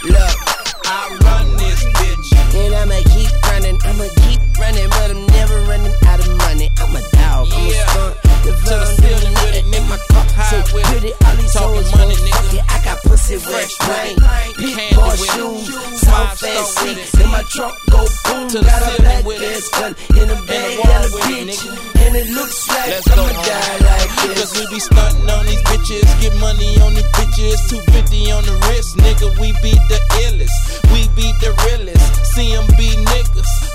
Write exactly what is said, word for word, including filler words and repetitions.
Look, I run this bitch, and I'ma keep running. I'ma keep running, but I'm never running out of money. I'm a dog, I'm yeah. a stunt. The to the ceiling with it, make my cup high so with it. All these talking money, nigga. It. I got pussy fresh plain, big boy shoes, soft ass seats. In my trunk go boom, to got a black ass gun in a bag and a bitch, and it looks like Let's I'ma go. die like this. Cause we be stunting on these bitches, get money on these bitches. two fifty on the wrist, nigga. We be the illest, we be the realest. C M B niggas.